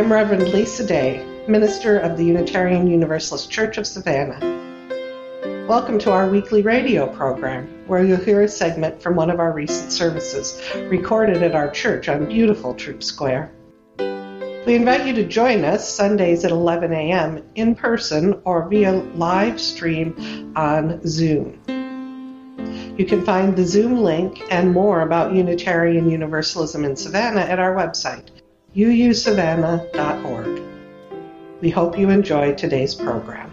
I'm Reverend Lisa Day, minister of the Unitarian Universalist Church of Savannah. Welcome to our weekly radio program, where you'll hear a segment from one of our recent services, recorded at our church on beautiful Troop Square. We invite you to join us Sundays at 11 a.m. in person or via live stream on Zoom. You can find the Zoom link and more about Unitarian Universalism in Savannah at our website, uusavannah.org. We hope you enjoy today's program.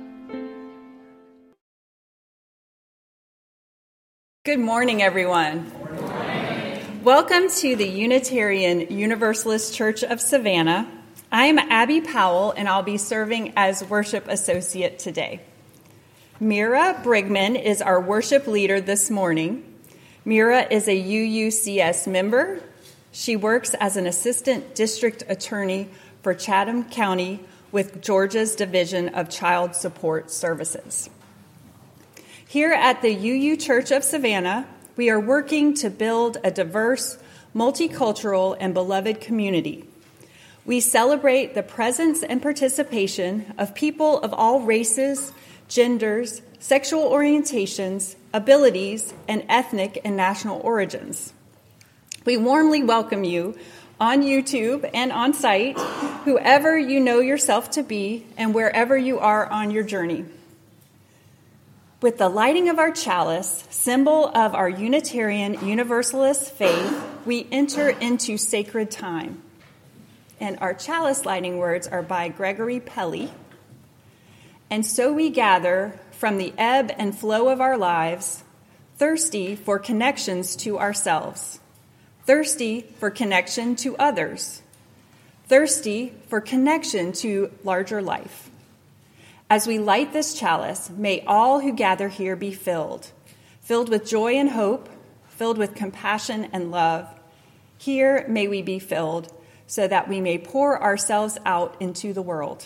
Good morning, everyone. Good morning. Welcome to the Unitarian Universalist Church of Savannah. I'm Abby Powell, and I'll be serving as worship associate today. Mira Brigman is our worship leader this morning. Mira is a UUCS member. She works as an assistant district attorney for Chatham County with Georgia's Division of Child Support Services. Here at the UU Church of Savannah, we are working to build a diverse, multicultural, and beloved community. We celebrate the presence and participation of people of all races, genders, sexual orientations, abilities, and ethnic and national origins. We warmly welcome you on YouTube and on site, whoever you know yourself to be and wherever you are on your journey. With the lighting of our chalice, symbol of our Unitarian Universalist faith, we enter into sacred time. And our chalice lighting words are by Gregory Pelly. And so we gather from the ebb and flow of our lives, thirsty for connections to ourselves, thirsty for connection to others, thirsty for connection to larger life. As we light this chalice, may all who gather here be filled with joy and hope, filled with compassion and love. Here may we be filled so that we may pour ourselves out into the world.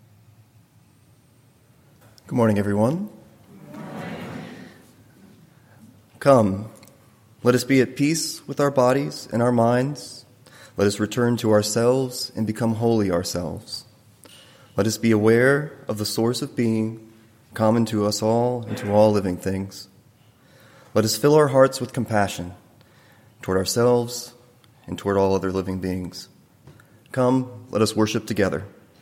Good morning, everyone. Good morning. Come, let us be at peace with our bodies and our minds. Let us return to ourselves and become holy ourselves. Let us be aware of the source of being, common to us all and to all living things. Let us fill our hearts with compassion toward ourselves and toward all other living beings. Come, let us worship together.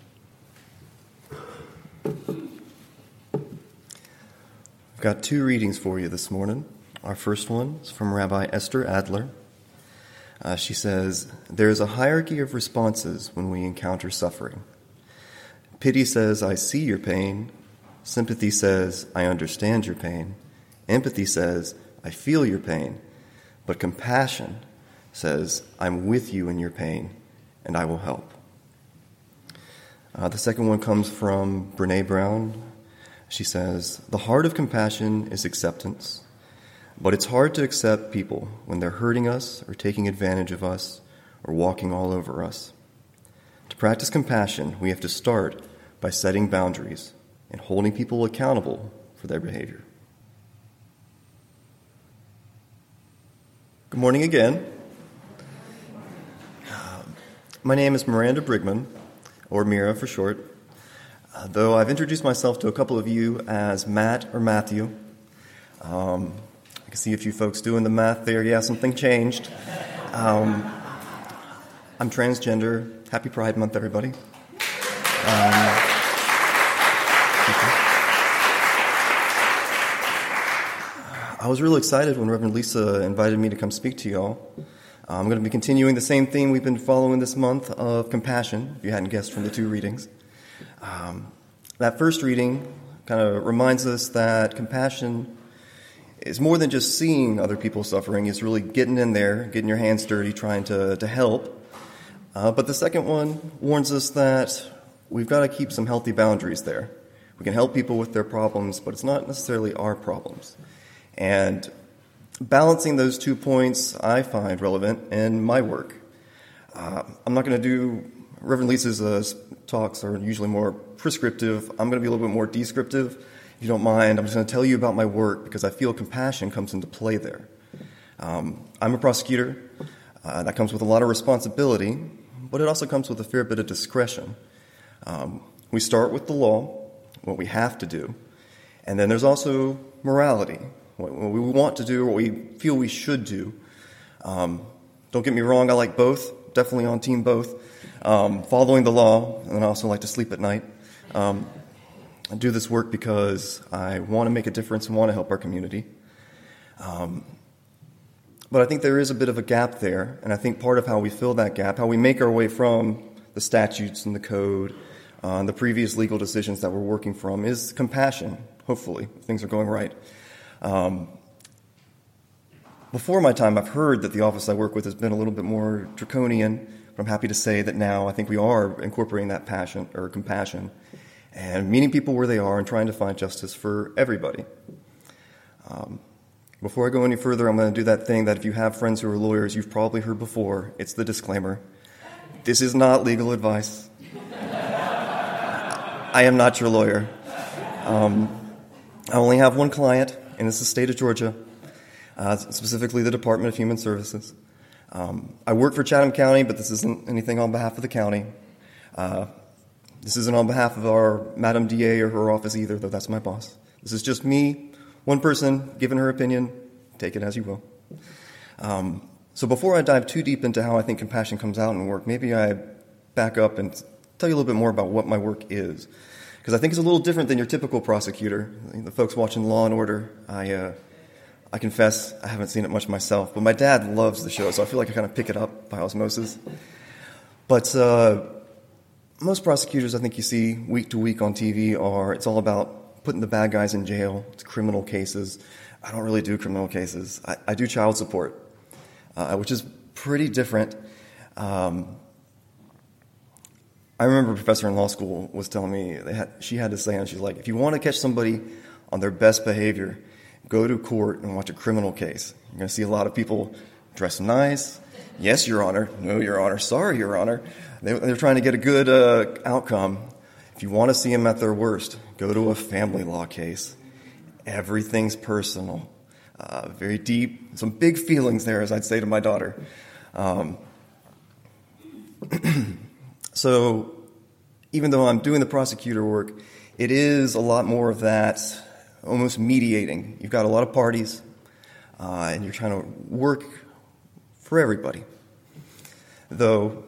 I've got two readings for you this morning. Our first one is from Rabbi Esther Adler. She says, there is a hierarchy of responses when we encounter suffering. Pity says, I see your pain. Sympathy says, I understand your pain. Empathy says, I feel your pain. But compassion says, I'm with you in your pain, and I will help. The second one comes from Brene Brown. She says, the heart of compassion is acceptance, but it's hard to accept people when they're hurting us or taking advantage of us or walking all over us. To practice compassion, we have to start by setting boundaries and holding people accountable for their behavior. Good morning again. My name is Miranda Brigman, or Mira for short. Though I've introduced myself to a couple of you as Matt or Matthew. I can see a few folks doing the math there. Yeah, something changed. I'm transgender. Happy Pride Month, everybody. I was really excited when Reverend Lisa invited me to come speak to y'all. I'm going to be continuing the same theme we've been following this month of compassion, if you hadn't guessed from the two readings. That first reading kind of reminds us that compassion is more than just seeing other people suffering. It's really getting in there, getting your hands dirty, trying to help. But the second one warns us that we've got to keep some healthy boundaries there. We can help people with their problems, but it's not necessarily our problems. And balancing those 2 points I find relevant in my work. I'm not going to do, Reverend Lisa's talks are usually more prescriptive. I'm going to be a little bit more descriptive. If you don't mind, I'm just going to tell you about my work because I feel compassion comes into play there. I'm a prosecutor. That comes with a lot of responsibility, but it also comes with a fair bit of discretion. We start with the law, what we have to do, and then there's also morality, what we want to do or what we feel we should do. Don't get me wrong, I like both, definitely on team both. Following the law, and I also like to sleep at night. I do this work because I want to make a difference and want to help our community. But I think there is a bit of a gap there, and I think part of how we fill that gap, how we make our way from the statutes and the code, and the previous legal decisions that we're working from, is compassion, hopefully, if things are going right. Before my time, I've heard that the office I work with has been a little bit more draconian, but I'm happy to say that now I think we are incorporating that passion or compassion and meeting people where they are and trying to find justice for everybody. Before I go any further, I'm going to do that thing that if you have friends who are lawyers, you've probably heard before. It's the disclaimer. This is not legal advice. I am not your lawyer. I only have one client, and it's the state of Georgia, specifically the Department of Human Services. I work for Chatham County, but this isn't anything on behalf of the county. This isn't on behalf of our Madam DA or her office either, though that's my boss. This is just me, one person, giving her opinion. Take it as you will. So before I dive too deep into how I think compassion comes out in work, maybe I back up and tell you a little bit more about what my work is. Because I think it's a little different than your typical prosecutor. The folks watching Law & Order, I confess I haven't seen it much myself, but my dad loves the show, so I feel like I kind of pick it up by osmosis. But most prosecutors I think you see week to week on TV it's all about putting the bad guys in jail. It's criminal cases. I don't really do criminal cases. I do child support, which is pretty different. I remember a professor in law school was telling me, she had to say, and she's like, if you want to catch somebody on their best behavior, go to court and watch a criminal case. You're going to see a lot of people dressed nice. Yes, Your Honor. No, Your Honor. Sorry, Your Honor. They're trying to get a good outcome. If you want to see them at their worst, go to a family law case. Everything's personal. Very deep. Some big feelings there, as I'd say to my daughter. So even though I'm doing the prosecutor work, it is a lot more of that almost mediating. You've got a lot of parties, and you're trying to work for everybody. Though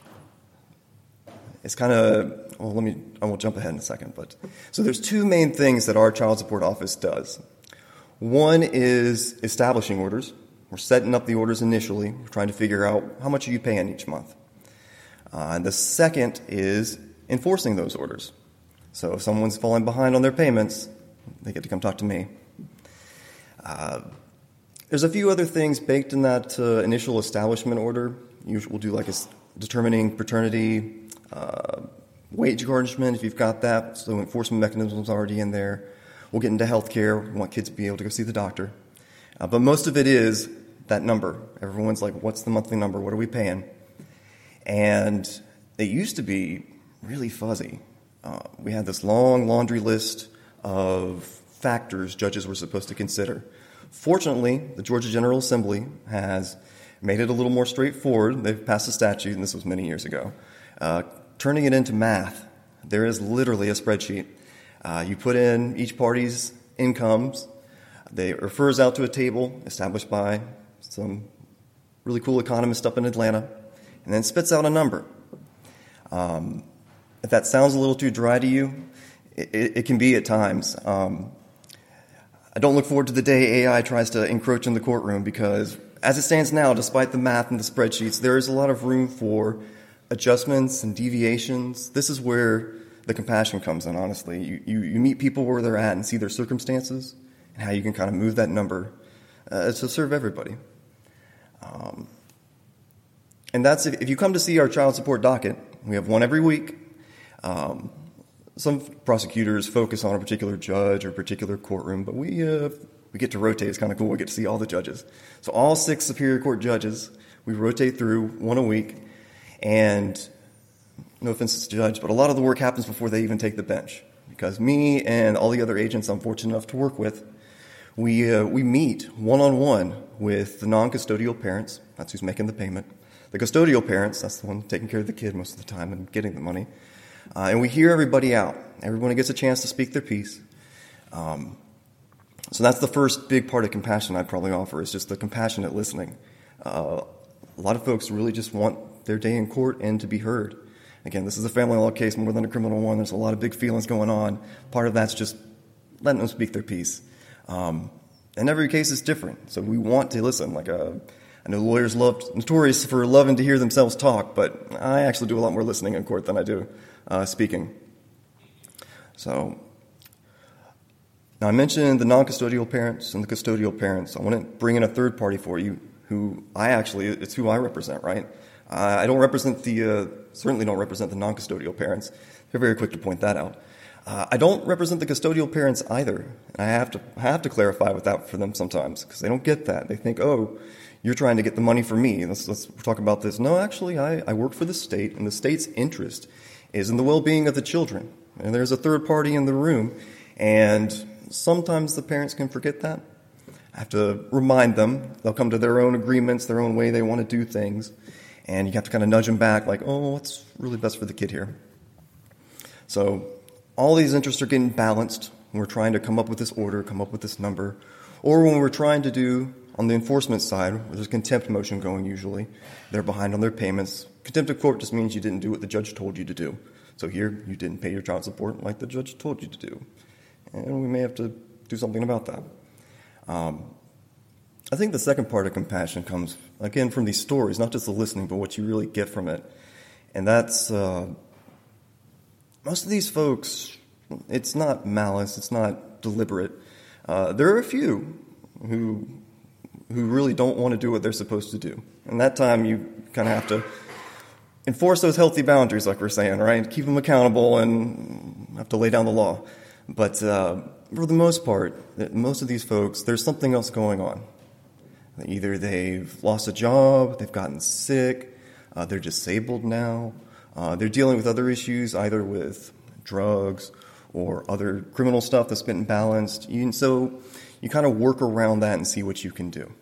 it's kind of, I won't jump ahead in a second. So there's two main things that our child support office does. One is establishing orders. We're setting up the orders initially. We're trying to figure out how much are you paying each month. And the second is enforcing those orders. So if someone's falling behind on their payments, they get to come talk to me. There's a few other things baked in that initial establishment order. We'll do like determining paternity, wage garnishment if you've got that, so enforcement mechanisms already in there. We'll get into health care. We want kids to be able to go see the doctor. But most of it is that number. Everyone's like, what's the monthly number? What are we paying? And it used to be really fuzzy. We had this long laundry list of factors judges were supposed to consider. Fortunately, the Georgia General Assembly has made it a little more straightforward. They've passed a statute, and this was many years ago, turning it into math. There is literally a spreadsheet. You put in each party's incomes. It refers out to a table established by some really cool economist up in Atlanta, and then spits out a number. If that sounds a little too dry to you, it can be at times. I don't look forward to the day AI tries to encroach in the courtroom because, as it stands now, despite the math and the spreadsheets, there is a lot of room for adjustments and deviations. This is where the compassion comes in, honestly. You meet people where they're at and see their circumstances and how you can kind of move that number to serve everybody. And that's if you come to see our child support docket. We have one every week. Some prosecutors focus on a particular judge or a particular courtroom, but we get to rotate. It's kind of cool. We get to see all the judges. So all 6 Superior Court judges, we rotate through one a week. And no offense to the judge, but a lot of the work happens before they even take the bench. Because me and all the other agents I'm fortunate enough to work with, we meet one-on-one with the non-custodial parents. That's who's making the payment. the custodial parents, that's the one taking care of the kid most of the time and getting the money. And we hear everybody out. Everyone gets a chance to speak their piece. So that's the first big part of compassion I'd probably offer, is just the compassionate listening. A lot of folks really just want their day in court and to be heard. Again, this is a family law case more than a criminal one. There's a lot of big feelings going on. Part of that's just letting them speak their piece. And every case is different, so we want to listen. I know lawyers notorious for loving to hear themselves talk, but I actually do a lot more listening in court than I do speaking. So now I mentioned the non-custodial parents and the custodial parents. I want to bring in a third party for you it's who I represent, right? I don't represent certainly don't represent the non-custodial parents. They're very quick to point that out. I don't represent the custodial parents either. I have to clarify with that for them sometimes, because they don't get that. They think, oh, you're trying to get the money for me. Let's talk about this. No, actually, I work for the state, and the state's interest is in the well-being of the children. And there's a third party in the room, and sometimes the parents can forget that. I have to remind them. They'll come to their own agreements, their own way they want to do things, and you have to kind of nudge them back, like, oh, what's really best for the kid here? So all these interests are getting balanced when we're trying to come up with this order, come up with this number, or when we're trying to do, on the enforcement side, where there's a contempt motion going usually, they're behind on their payments. Contempt of court just means you didn't do what the judge told you to do. So here, you didn't pay your child support like the judge told you to do. And we may have to do something about that. I think the second part of compassion comes, again, from these stories, not just the listening, but what you really get from it. And that's, most of these folks, it's not malice, it's not deliberate. There are a few who really don't want to do what they're supposed to do. And that time you kind of have to enforce those healthy boundaries, like we're saying, right? Keep them accountable and have to lay down the law. But for the most part, most of these folks, there's something else going on. Either they've lost a job, they've gotten sick, they're disabled now, they're dealing with other issues, either with drugs or other criminal stuff that's been balanced. So you kind of work around that and see what you can do.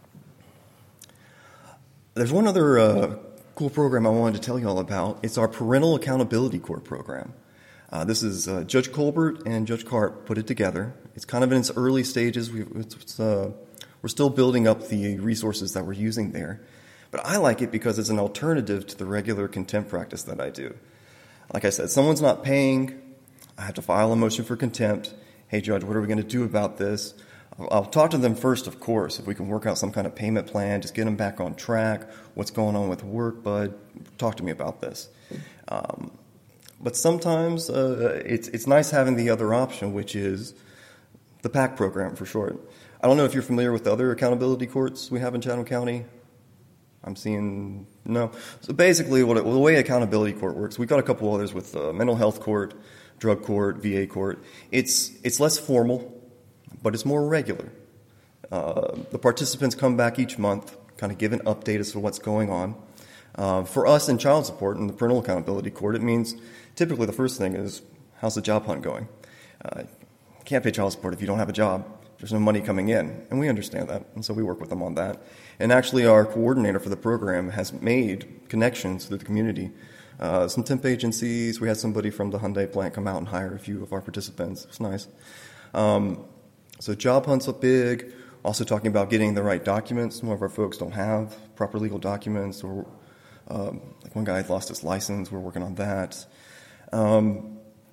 There's one other cool program I wanted to tell you all about. It's our Parental Accountability Court program. This is Judge Colbert and Judge Karp put it together. It's kind of in its early stages. We're still building up the resources that we're using there. But I like it because it's an alternative to the regular contempt practice that I do. Like I said, someone's not paying. I have to file a motion for contempt. Hey, Judge, what are we going to do about this? I'll talk to them first, of course, if we can work out some kind of payment plan, just get them back on track. What's going on with work, bud? Talk to me about this. But sometimes it's nice having the other option, which is the PAC program for short. I don't know if you're familiar with the other accountability courts we have in Chatham County. I'm seeing no. So basically, the way accountability court works, we've got a couple others with mental health court, drug court, VA court. It's less formal, but it's more regular. The participants come back each month, kind of give an update as to what's going on. For us in child support in the parental accountability court, it means typically the first thing is, how's the job hunt going? You can't pay child support if you don't have a job. There's no money coming in, and we understand that, and so we work with them on that. And actually, our coordinator for the program has made connections through the community. Some temp agencies, we had somebody from the Hyundai plant come out and hire a few of our participants. It's nice. So job hunts are big. Also talking about getting the right documents. Some of our folks don't have proper legal documents, or like one guy lost his license. We're working on that. And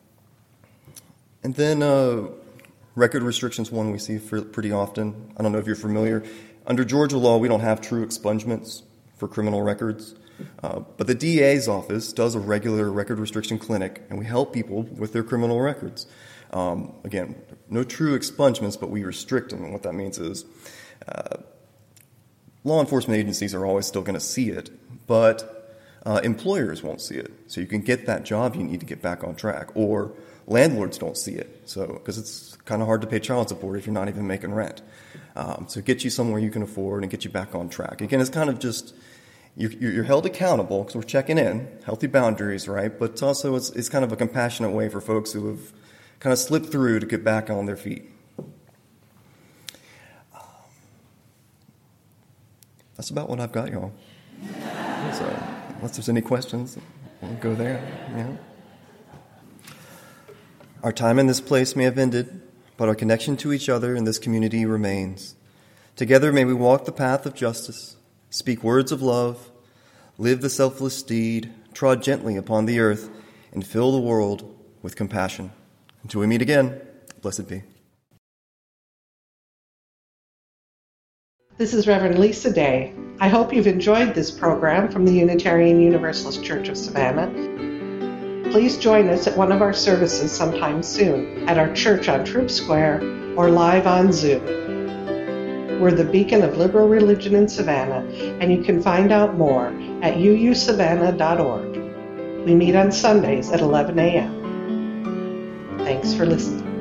then record restrictions, one we see pretty often. I don't know if you're familiar. Under Georgia law, we don't have true expungements for criminal records. But the DA's office does a regular record restriction clinic, and we help people with their criminal records. Again, no true expungements, but we restrict them. And what that means is law enforcement agencies are always still going to see it, but employers won't see it. So you can get that job you need to get back on track, or landlords don't see it, so because it's kind of hard to pay child support if you're not even making rent. So get you somewhere you can afford and get you back on track. Again, it's kind of just you're held accountable because we're checking in, healthy boundaries, right? But also it's kind of a compassionate way for folks who have kind of slipped through to get back on their feet. That's about what I've got, y'all. unless there's any questions, we'll go there. Yeah. Our time in this place may have ended, but our connection to each other in this community remains. Together may we walk the path of justice, speak words of love, live the selfless deed, trod gently upon the earth, and fill the world with compassion. Until we meet again, blessed be. This is Reverend Lisa Day. I hope you've enjoyed this program from the Unitarian Universalist Church of Savannah. Please join us at one of our services sometime soon at our church on Troop Square or live on Zoom. We're the beacon of liberal religion in Savannah, and you can find out more at uusavannah.org. We meet on Sundays at 11 a.m. Thanks for listening.